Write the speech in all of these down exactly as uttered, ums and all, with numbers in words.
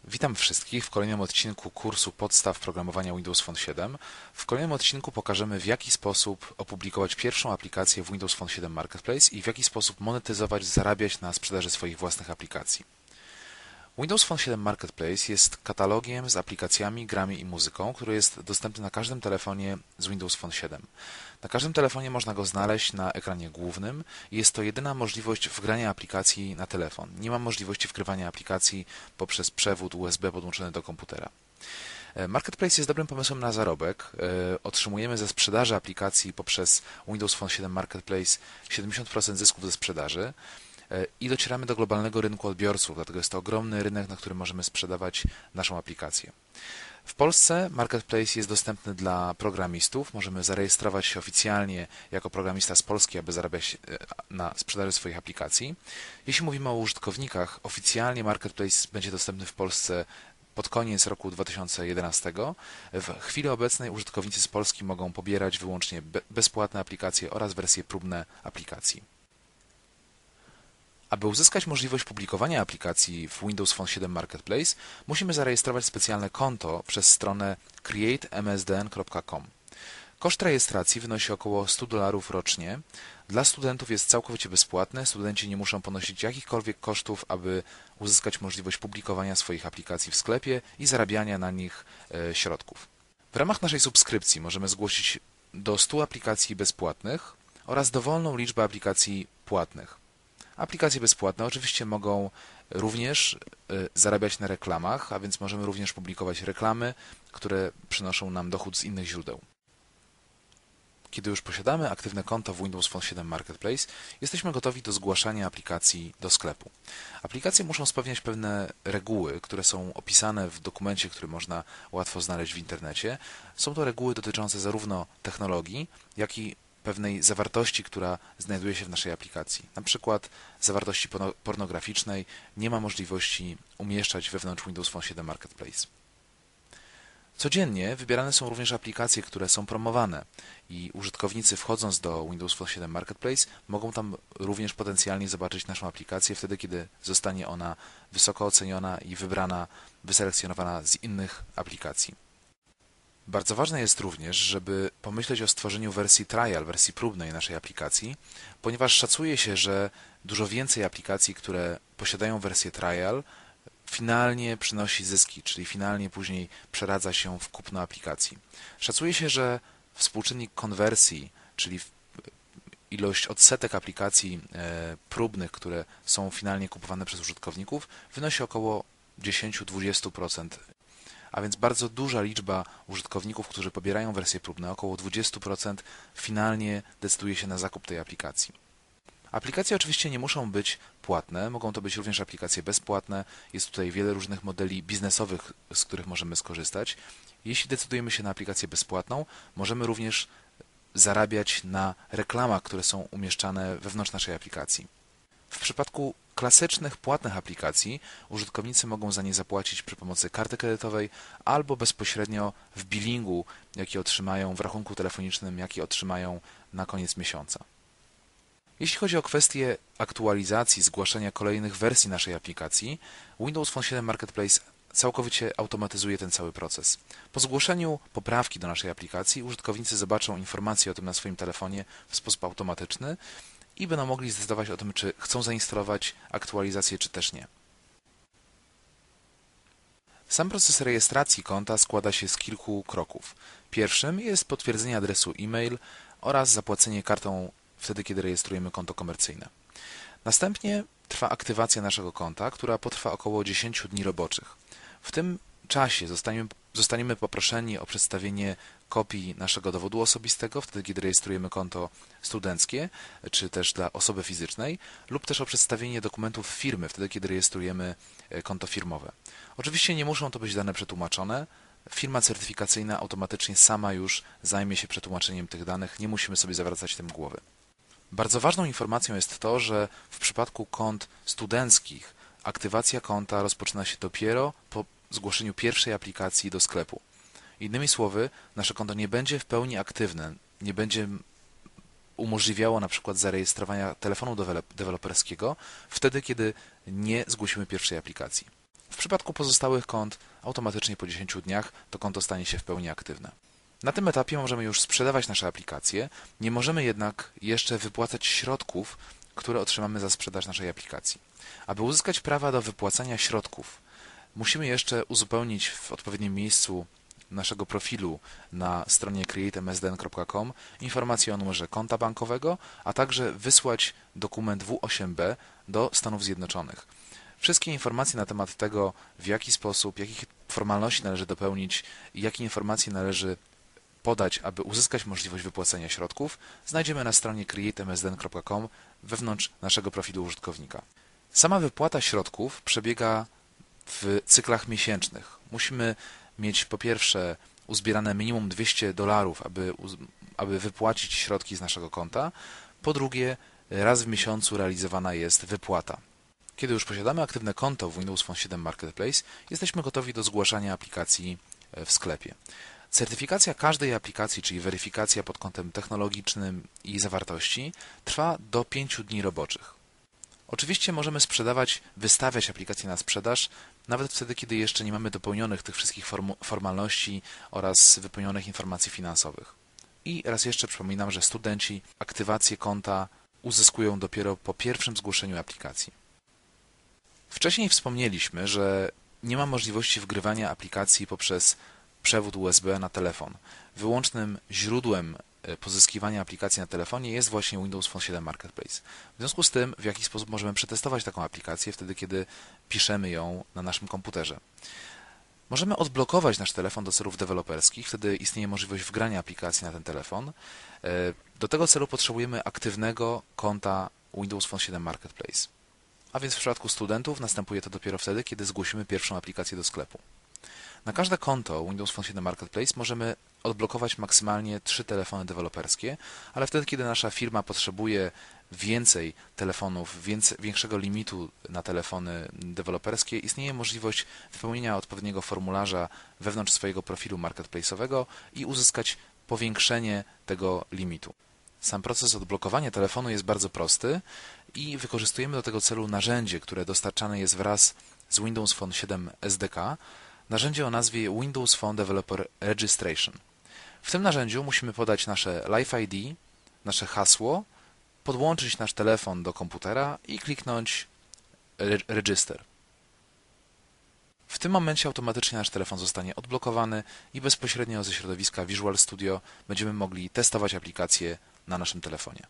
Witam wszystkich w kolejnym odcinku kursu podstaw programowania Windows Phone siedem. W kolejnym odcinku pokażemy, w jaki sposób opublikować pierwszą aplikację w Windows Phone siedem Marketplace i w jaki sposób monetyzować, zarabiać na sprzedaży swoich własnych aplikacji. Windows Phone siedem Marketplace jest katalogiem z aplikacjami, grami i muzyką, który jest dostępny na każdym telefonie z Windows Phone siedem. Na każdym telefonie można go znaleźć na ekranie głównym i jest to jedyna możliwość wgrania aplikacji na telefon. Nie ma możliwości wgrywania aplikacji poprzez przewód U S B podłączony do komputera. Marketplace jest dobrym pomysłem na zarobek. Otrzymujemy ze sprzedaży aplikacji poprzez Windows Phone siedem Marketplace siedemdziesiąt procent zysków ze sprzedaży i docieramy do globalnego rynku odbiorców, dlatego jest to ogromny rynek, na którym możemy sprzedawać naszą aplikację. W Polsce Marketplace jest dostępny dla programistów. Możemy zarejestrować się oficjalnie jako programista z Polski, aby zarabiać na sprzedaży swoich aplikacji. Jeśli mówimy o użytkownikach, oficjalnie Marketplace będzie dostępny w Polsce pod koniec roku dwa tysiące jedenastego. W chwili obecnej użytkownicy z Polski mogą pobierać wyłącznie bezpłatne aplikacje oraz wersje próbne aplikacji. Aby uzyskać możliwość publikowania aplikacji w Windows Phone siedem Marketplace, musimy zarejestrować specjalne konto przez stronę create m s d n kropka com. Koszt rejestracji wynosi około sto dolarów rocznie. Dla studentów jest całkowicie bezpłatne. Studenci nie muszą ponosić jakichkolwiek kosztów, aby uzyskać możliwość publikowania swoich aplikacji w sklepie i zarabiania na nich e, środków. W ramach naszej subskrypcji możemy zgłosić do stu aplikacji bezpłatnych oraz dowolną liczbę aplikacji płatnych. Aplikacje bezpłatne oczywiście mogą również zarabiać na reklamach, a więc możemy również publikować reklamy, które przynoszą nam dochód z innych źródeł. Kiedy już posiadamy aktywne konto w Windows Phone siedem Marketplace, jesteśmy gotowi do zgłaszania aplikacji do sklepu. Aplikacje muszą spełniać pewne reguły, które są opisane w dokumencie, który można łatwo znaleźć w internecie. Są to reguły dotyczące zarówno technologii, jak i pewnej zawartości, która znajduje się w naszej aplikacji. Na przykład zawartości pornograficznej nie ma możliwości umieszczać wewnątrz Windows Phone siedem Marketplace. Codziennie wybierane są również aplikacje, które są promowane i użytkownicy, wchodząc do Windows Phone siedem Marketplace, mogą tam również potencjalnie zobaczyć naszą aplikację wtedy, kiedy zostanie ona wysoko oceniona i wybrana, wyselekcjonowana z innych aplikacji. Bardzo ważne jest również, żeby pomyśleć o stworzeniu wersji trial, wersji próbnej naszej aplikacji, ponieważ szacuje się, że dużo więcej aplikacji, które posiadają wersję trial, finalnie przynosi zyski, czyli finalnie później przeradza się w kupno aplikacji. Szacuje się, że współczynnik konwersji, czyli ilość odsetek aplikacji próbnych, które są finalnie kupowane przez użytkowników, wynosi około dziesięć do dwudziestu procent. A więc bardzo duża liczba użytkowników, którzy pobierają wersje próbne, około dwadzieścia procent, finalnie decyduje się na zakup tej aplikacji. Aplikacje oczywiście nie muszą być płatne, mogą to być również aplikacje bezpłatne. Jest tutaj wiele różnych modeli biznesowych, z których możemy skorzystać. Jeśli decydujemy się na aplikację bezpłatną, możemy również zarabiać na reklamach, które są umieszczane wewnątrz naszej aplikacji. W przypadku klasycznych, płatnych aplikacji użytkownicy mogą za nie zapłacić przy pomocy karty kredytowej albo bezpośrednio w billingu, jaki otrzymają w rachunku telefonicznym, jaki otrzymają na koniec miesiąca. Jeśli chodzi o kwestię aktualizacji, zgłaszania kolejnych wersji naszej aplikacji, Windows Phone siedem Marketplace całkowicie automatyzuje ten cały proces. Po zgłoszeniu poprawki do naszej aplikacji użytkownicy zobaczą informacje o tym na swoim telefonie w sposób automatyczny i będą mogli zdecydować o tym, czy chcą zainstalować aktualizację, czy też nie. Sam proces rejestracji konta składa się z kilku kroków. Pierwszym jest potwierdzenie adresu e-mail oraz zapłacenie kartą wtedy, kiedy rejestrujemy konto komercyjne. Następnie trwa aktywacja naszego konta, która potrwa około dziesięć dni roboczych. W tym czasie zostaniemy, zostaniemy poproszeni o przedstawienie kopii naszego dowodu osobistego, wtedy kiedy rejestrujemy konto studenckie, czy też dla osoby fizycznej, lub też o przedstawienie dokumentów firmy, wtedy kiedy rejestrujemy konto firmowe. Oczywiście nie muszą to być dane przetłumaczone. Firma certyfikacyjna automatycznie sama już zajmie się przetłumaczeniem tych danych, nie musimy sobie zawracać tym głowy. Bardzo ważną informacją jest to, że w przypadku kont studenckich aktywacja konta rozpoczyna się dopiero po zgłoszeniu pierwszej aplikacji do sklepu. Innymi słowy, nasze konto nie będzie w pełni aktywne, nie będzie umożliwiało na przykład zarejestrowania telefonu deweloperskiego wtedy, kiedy nie zgłosimy pierwszej aplikacji. W przypadku pozostałych kont automatycznie po dziesięciu dniach to konto stanie się w pełni aktywne. Na tym etapie możemy już sprzedawać nasze aplikacje, nie możemy jednak jeszcze wypłacać środków, które otrzymamy za sprzedaż naszej aplikacji. Aby uzyskać prawa do wypłacania środków, musimy jeszcze uzupełnić w odpowiednim miejscu naszego profilu na stronie create m s d n kropka com informacje o numerze konta bankowego, a także wysłać dokument W osiem B do Stanów Zjednoczonych. Wszystkie informacje na temat tego, w jaki sposób, jakich formalności należy dopełnić i jakie informacje należy podać, aby uzyskać możliwość wypłacenia środków, znajdziemy na stronie create m s d n kropka com wewnątrz naszego profilu użytkownika. Sama wypłata środków przebiega w cyklach miesięcznych. Musimy mieć po pierwsze uzbierane minimum dwieście dolarów, aby, aby wypłacić środki z naszego konta. Po drugie, raz w miesiącu realizowana jest wypłata. Kiedy już posiadamy aktywne konto w Windows Phone siedem Marketplace, jesteśmy gotowi do zgłaszania aplikacji w sklepie. Certyfikacja każdej aplikacji, czyli weryfikacja pod kątem technologicznym i zawartości, trwa do pięciu dni roboczych. Oczywiście możemy sprzedawać, wystawiać aplikacje na sprzedaż, nawet wtedy, kiedy jeszcze nie mamy dopełnionych tych wszystkich formalności oraz wypełnionych informacji finansowych. I raz jeszcze przypominam, że studenci aktywację konta uzyskują dopiero po pierwszym zgłoszeniu aplikacji. Wcześniej wspomnieliśmy, że nie ma możliwości wgrywania aplikacji poprzez przewód U S B na telefon. Wyłącznym źródłem pozyskiwania aplikacji na telefonie jest właśnie Windows Phone siedem Marketplace. W związku z tym, w jaki sposób możemy przetestować taką aplikację wtedy, kiedy piszemy ją na naszym komputerze. Możemy odblokować nasz telefon do celów deweloperskich, wtedy istnieje możliwość wgrania aplikacji na ten telefon. Do tego celu potrzebujemy aktywnego konta Windows Phone siedem Marketplace. A więc w przypadku studentów następuje to dopiero wtedy, kiedy zgłosimy pierwszą aplikację do sklepu. Na każde konto Windows Phone siedem Marketplace możemy odblokować maksymalnie trzy telefony deweloperskie, ale wtedy, kiedy nasza firma potrzebuje więcej telefonów, więcej, większego limitu na telefony deweloperskie, istnieje możliwość wypełnienia odpowiedniego formularza wewnątrz swojego profilu marketplace'owego i uzyskać powiększenie tego limitu. Sam proces odblokowania telefonu jest bardzo prosty i wykorzystujemy do tego celu narzędzie, które dostarczane jest wraz z Windows Phone siedem S D K, narzędzie o nazwie Windows Phone Developer Registration. W tym narzędziu musimy podać nasze Live I D, nasze hasło, podłączyć nasz telefon do komputera i kliknąć Register. W tym momencie automatycznie nasz telefon zostanie odblokowany i bezpośrednio ze środowiska Visual Studio będziemy mogli testować aplikacje na naszym telefonie.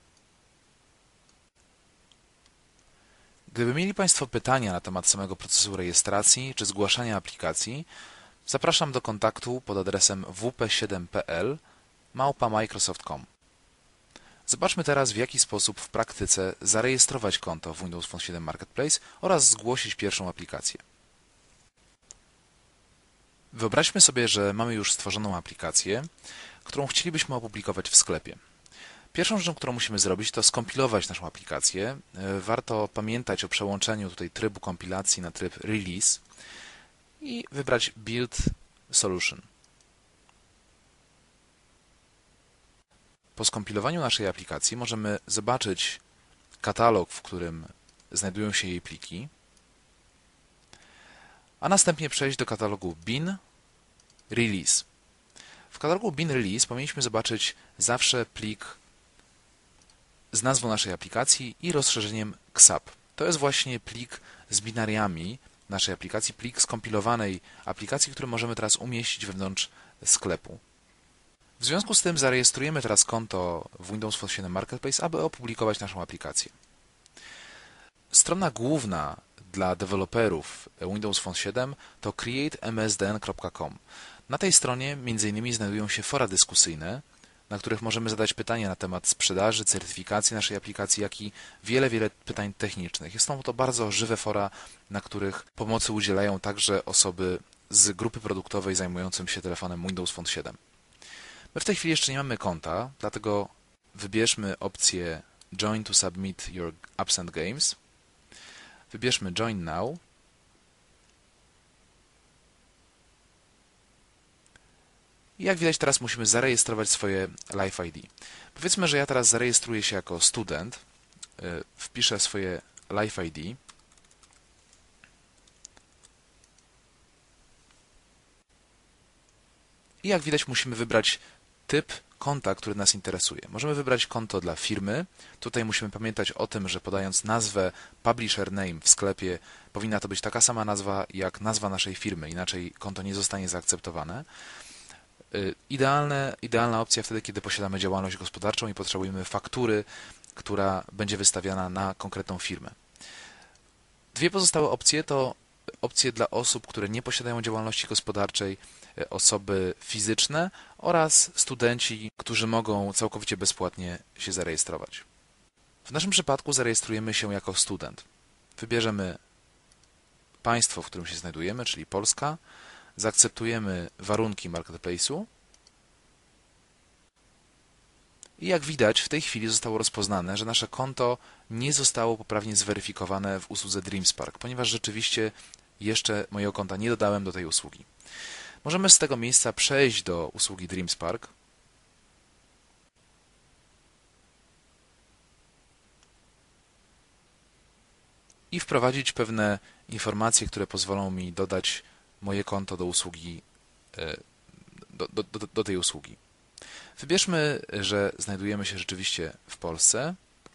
Gdyby mieli Państwo pytania na temat samego procesu rejestracji czy zgłaszania aplikacji, zapraszam do kontaktu pod adresem w p siedem kropka p l małpa microsoft kropka com. Zobaczmy teraz, w jaki sposób w praktyce zarejestrować konto w Windows Phone siedem Marketplace oraz zgłosić pierwszą aplikację. Wyobraźmy sobie, że mamy już stworzoną aplikację, którą chcielibyśmy opublikować w sklepie. Pierwszą rzeczą, którą musimy zrobić, to skompilować naszą aplikację. Warto pamiętać o przełączeniu tutaj trybu kompilacji na tryb Release i wybrać Build Solution. Po skompilowaniu naszej aplikacji możemy zobaczyć katalog, w którym znajdują się jej pliki, a następnie przejść do katalogu Bin Release. W katalogu Bin Release powinniśmy zobaczyć zawsze plik z nazwą naszej aplikacji i rozszerzeniem X A P. To jest właśnie plik z binariami naszej aplikacji, plik skompilowanej aplikacji, który możemy teraz umieścić wewnątrz sklepu. W związku z tym zarejestrujemy teraz konto w Windows Phone siedem Marketplace, aby opublikować naszą aplikację. Strona główna dla deweloperów Windows Phone siedem to create m s d n kropka com. Na tej stronie między innymi znajdują się fora dyskusyjne, na których możemy zadać pytania na temat sprzedaży, certyfikacji naszej aplikacji, jak i wiele, wiele pytań technicznych. Są to bardzo żywe fora, na których pomocy udzielają także osoby z grupy produktowej zajmującym się telefonem Windows Phone siedem. My w tej chwili jeszcze nie mamy konta, dlatego wybierzmy opcję Join to submit your apps and games. Wybierzmy Join now. I jak widać, teraz musimy zarejestrować swoje Live I D. Powiedzmy, że ja teraz zarejestruję się jako student, wpiszę swoje Live I D I jak widać, musimy wybrać typ konta, który nas interesuje. Możemy wybrać konto dla firmy. Tutaj musimy pamiętać o tym, że podając nazwę publisher name w sklepie, powinna to być taka sama nazwa jak nazwa naszej firmy, inaczej konto nie zostanie zaakceptowane. Idealne, idealna opcja wtedy, kiedy posiadamy działalność gospodarczą i potrzebujemy faktury, która będzie wystawiana na konkretną firmę. Dwie pozostałe opcje to opcje dla osób, które nie posiadają działalności gospodarczej, osoby fizyczne oraz studenci, którzy mogą całkowicie bezpłatnie się zarejestrować. W naszym przypadku zarejestrujemy się jako student. Wybierzemy państwo, w którym się znajdujemy, czyli Polska, zaakceptujemy warunki marketplace'u i jak widać w tej chwili zostało rozpoznane, że nasze konto nie zostało poprawnie zweryfikowane w usłudze DreamSpark, ponieważ rzeczywiście jeszcze mojego konta nie dodałem do tej usługi. Możemy z tego miejsca przejść do usługi DreamSpark i wprowadzić pewne informacje, które pozwolą mi dodać moje konto do usługi, do, do, do, do tej usługi. Wybierzmy, że znajdujemy się rzeczywiście w Polsce,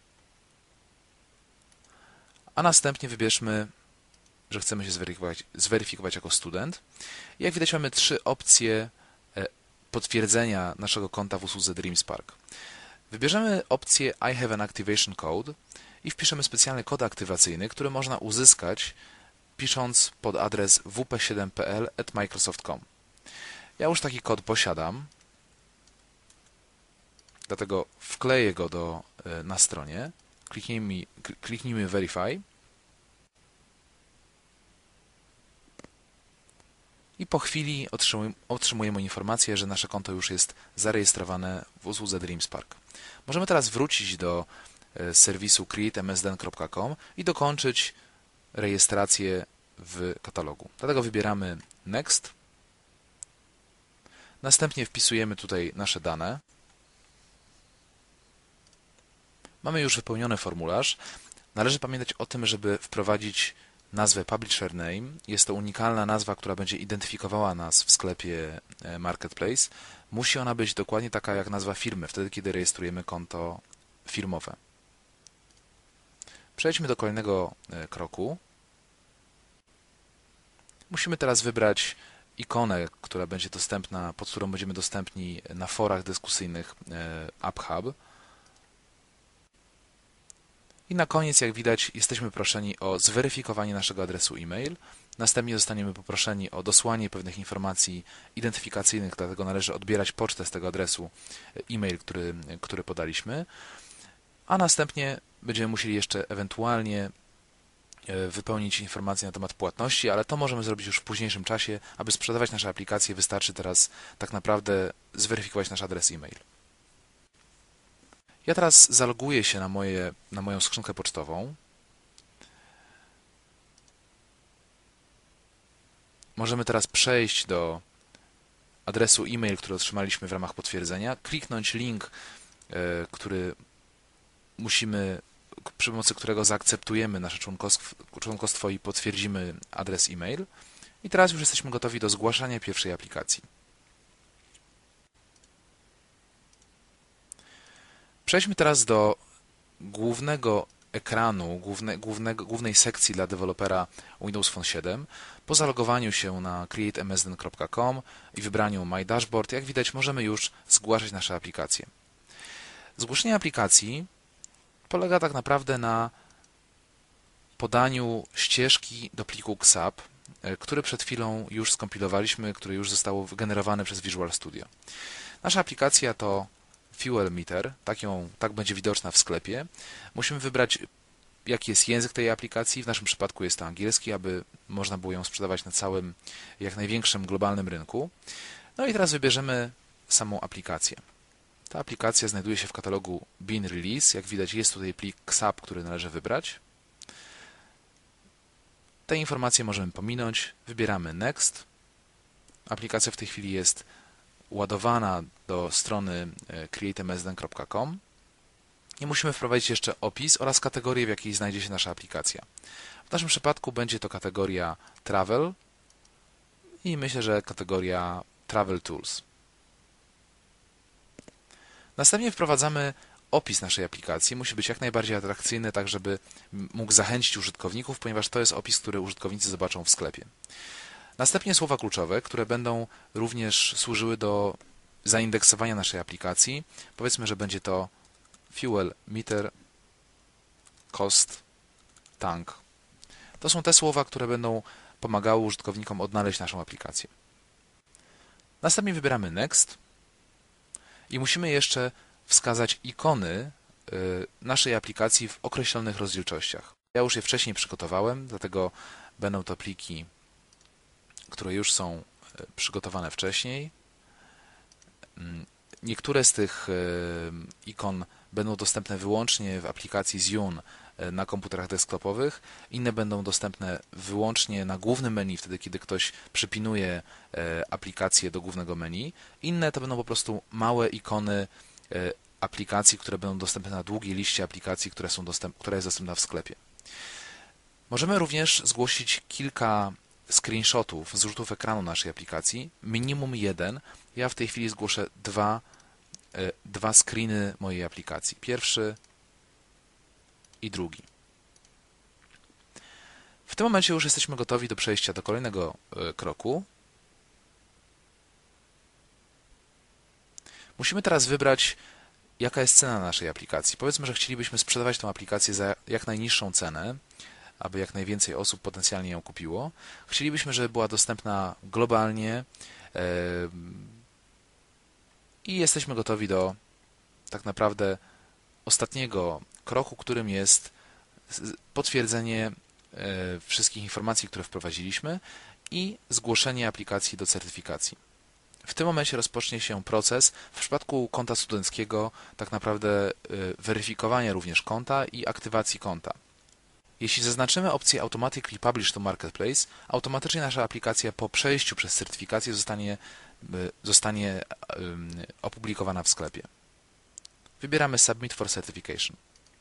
a następnie wybierzmy, że chcemy się zweryfikować, zweryfikować jako student. I jak widać, mamy trzy opcje potwierdzenia naszego konta w usłudze DreamSpark. Wybierzemy opcję I have an activation code i wpiszemy specjalny kod aktywacyjny, który można uzyskać pisząc pod adres w p siedem p l at microsoft kropka com. Ja już taki kod posiadam, dlatego wkleję go do, na stronie. Kliknijmy, kliknijmy Verify i po chwili otrzymujemy, otrzymujemy informację, że nasze konto już jest zarejestrowane w usłudze DreamSpark. Możemy teraz wrócić do serwisu create m s d n kropka com i dokończyć rejestrację w katalogu. Dlatego wybieramy Next. Następnie wpisujemy tutaj nasze dane. Mamy już wypełniony formularz. Należy pamiętać o tym, żeby wprowadzić nazwę publisher name. Jest to unikalna nazwa, która będzie identyfikowała nas w sklepie Marketplace. Musi ona być dokładnie taka jak nazwa firmy, wtedy kiedy rejestrujemy konto firmowe. Przejdźmy do kolejnego kroku. Musimy teraz wybrać ikonę, która będzie dostępna, pod którą będziemy dostępni na forach dyskusyjnych AppHub. I na koniec, jak widać, jesteśmy proszeni o zweryfikowanie naszego adresu e-mail. Następnie zostaniemy poproszeni o dosłanie pewnych informacji identyfikacyjnych, dlatego należy odbierać pocztę z tego adresu e-mail, który, który podaliśmy. A następnie będziemy musieli jeszcze ewentualnie wypełnić informacje na temat płatności, ale to możemy zrobić już w późniejszym czasie. Aby sprzedawać nasze aplikacje, wystarczy teraz tak naprawdę zweryfikować nasz adres e-mail. Ja teraz zaloguję się na, moje, na moją skrzynkę pocztową. Możemy teraz przejść do adresu e-mail, który otrzymaliśmy w ramach potwierdzenia, kliknąć link, który musimy, przy pomocy którego zaakceptujemy nasze członkostwo, członkostwo i potwierdzimy adres e-mail. I teraz już jesteśmy gotowi do zgłaszania pierwszej aplikacji. Przejdźmy teraz do głównego ekranu, główne, głównego, głównej sekcji dla dewelopera Windows Phone siedem. Po zalogowaniu się na create m s d n kropka com i wybraniu My Dashboard, jak widać, możemy już zgłaszać nasze aplikacje. Zgłoszenie aplikacji polega tak naprawdę na podaniu ścieżki do pliku X A P, który przed chwilą już skompilowaliśmy, który już został wygenerowany przez Visual Studio. Nasza aplikacja to Fuel Meter, tak, ją, tak będzie widoczna w sklepie. Musimy wybrać, jaki jest język tej aplikacji. W naszym przypadku jest to angielski, aby można było ją sprzedawać na całym, jak największym globalnym rynku. No i teraz wybierzemy samą aplikację. Ta aplikacja znajduje się w katalogu Bin Release. Jak widać, jest tutaj plik X A P, który należy wybrać. Te informacje możemy pominąć. Wybieramy Next. Aplikacja w tej chwili jest ładowana do strony create m s d n kropka com i musimy wprowadzić jeszcze opis oraz kategorię, w jakiej znajdzie się nasza aplikacja. W naszym przypadku będzie to kategoria Travel i myślę, że kategoria Travel Tools. Następnie wprowadzamy opis naszej aplikacji. Musi być jak najbardziej atrakcyjny, tak żeby mógł zachęcić użytkowników, ponieważ to jest opis, który użytkownicy zobaczą w sklepie. Następnie słowa kluczowe, które będą również służyły do zaindeksowania naszej aplikacji. Powiedzmy, że będzie to fuel meter, cost, tank. To są te słowa, które będą pomagały użytkownikom odnaleźć naszą aplikację. Następnie wybieramy Next i musimy jeszcze wskazać ikony naszej aplikacji w określonych rozdzielczościach. Ja już je wcześniej przygotowałem, dlatego będą to pliki, które już są przygotowane wcześniej. Niektóre z tych ikon będą dostępne wyłącznie w aplikacji Zune na komputerach desktopowych, inne będą dostępne wyłącznie na głównym menu, wtedy kiedy ktoś przypinuje aplikację do głównego menu. Inne to będą po prostu małe ikony aplikacji, które będą dostępne na długiej liście aplikacji, które są dostęp, która jest dostępna w sklepie. Możemy również zgłosić kilka screenshotów, zrzutów ekranu naszej aplikacji, minimum jeden. Ja w tej chwili zgłoszę dwa, dwa screeny mojej aplikacji. Pierwszy i drugi. W tym momencie już jesteśmy gotowi do przejścia do kolejnego kroku. Musimy teraz wybrać, jaka jest cena naszej aplikacji. Powiedzmy, że chcielibyśmy sprzedawać tę aplikację za jak najniższą cenę, aby jak najwięcej osób potencjalnie ją kupiło. Chcielibyśmy, żeby była dostępna globalnie i jesteśmy gotowi do tak naprawdę ostatniego kroku, którym jest potwierdzenie wszystkich informacji, które wprowadziliśmy i zgłoszenie aplikacji do certyfikacji. W tym momencie rozpocznie się proces, w przypadku konta studenckiego, tak naprawdę weryfikowania również konta i aktywacji konta. Jeśli zaznaczymy opcję Automatically Publish to Marketplace, automatycznie nasza aplikacja po przejściu przez certyfikację zostanie, zostanie opublikowana w sklepie. Wybieramy Submit for Certification.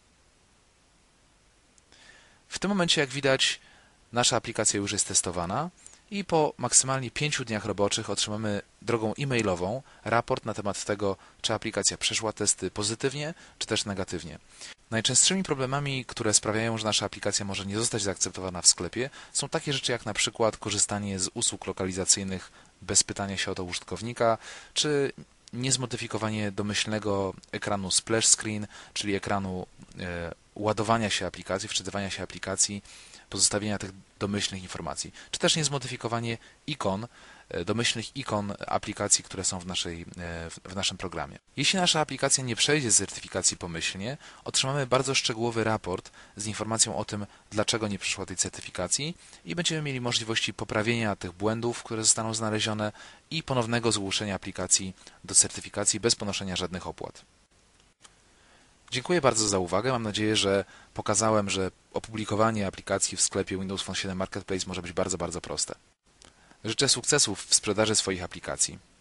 W tym momencie, jak widać, nasza aplikacja już jest testowana i po maksymalnie pięciu dniach roboczych otrzymamy drogą e-mailową raport na temat tego, czy aplikacja przeszła testy pozytywnie, czy też negatywnie. Najczęstszymi problemami, które sprawiają, że nasza aplikacja może nie zostać zaakceptowana w sklepie, są takie rzeczy jak na przykład korzystanie z usług lokalizacyjnych bez pytania się o to użytkownika, czy niezmodyfikowanie domyślnego ekranu splash screen, czyli ekranu e, ładowania się aplikacji, wczytywania się aplikacji, pozostawienia tych domyślnych informacji, czy też niezmodyfikowanie ikon, domyślnych ikon aplikacji, które są w, naszej, w naszym programie. Jeśli nasza aplikacja nie przejdzie z certyfikacji pomyślnie, otrzymamy bardzo szczegółowy raport z informacją o tym, dlaczego nie przeszła tej certyfikacji i będziemy mieli możliwości poprawienia tych błędów, które zostaną znalezione i ponownego zgłoszenia aplikacji do certyfikacji bez ponoszenia żadnych opłat. Dziękuję bardzo za uwagę. Mam nadzieję, że pokazałem, że opublikowanie aplikacji w sklepie Windows Phone siedem Marketplace może być bardzo, bardzo proste. Życzę sukcesów w sprzedaży swoich aplikacji.